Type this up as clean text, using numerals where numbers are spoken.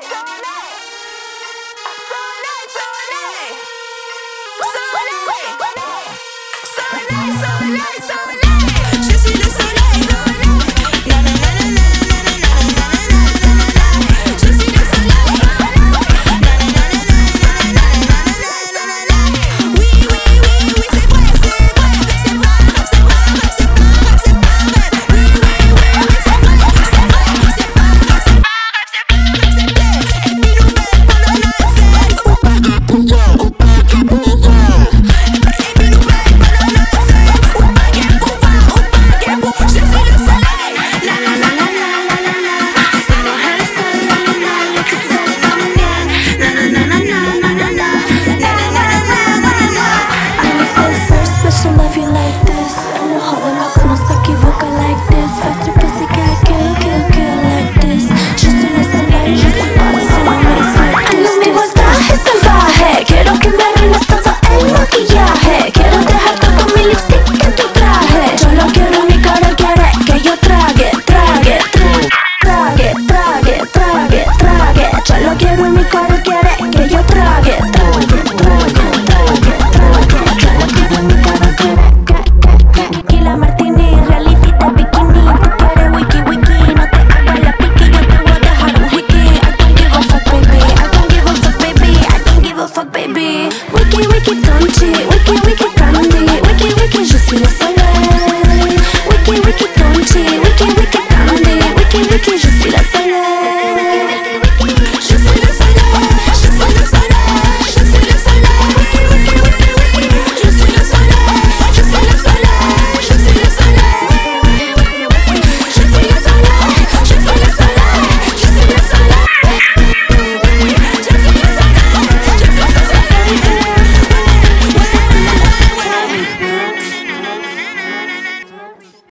Je suis le soleil. Na na na na na na na na na na na na. Je suis le soleil. Na na na na na na na na na na. Oui oui oui oui c'est vrai c'est vrai c'est vrai c'est vrai c'est vrai c'est vrai. Oui oui oui oui c'est vrai c'est vrai c'est vrai c'est vrai c'est vrai. Et puis nous même pendant la fête. Ou pas de pouvoir ou pas de pouvoir. Et puis nous même pendant la fête. Ou pas de pouvoir ou pas de pouvoir. Je suis le soleil. La la la la la la la la. C'est le hell soleil la la la. Look at soleil dans mon nez. Na na na na na na na na. Na na na na na na na. I was the first special love you like this. And the whole lot no se equivoca like this. Faster pussy cat kill kill kill like this. Je suis le soleil, je suis pas le soleil. Ando mi voltaje salvaje. Quiero que me arruines todo el maquillaje. Quiero dejar todo mi lipstick en tu traje. Yo lo quiero, mi cara quiere que yo trague, trague, trague, trague, trague, trague. Yo lo quiero, mi cara quiere que yo trague, trague, trague, trague, trague. Yo lo quiero, mi cara quiere que tequila martini, reality de bikini. Tú quieres wiki wiki, no te hagas la piqui, yo te voy a dejar un wiki. I don't give a fuck baby, I don't give a fuck baby, I don't give a fuck baby. Wiki wiki tonchi, wiki wiki candy, wiki wiki je suis le soleil. Wiki wiki tonchi, wiki wiki candy, wiki wiki je suis le soleil.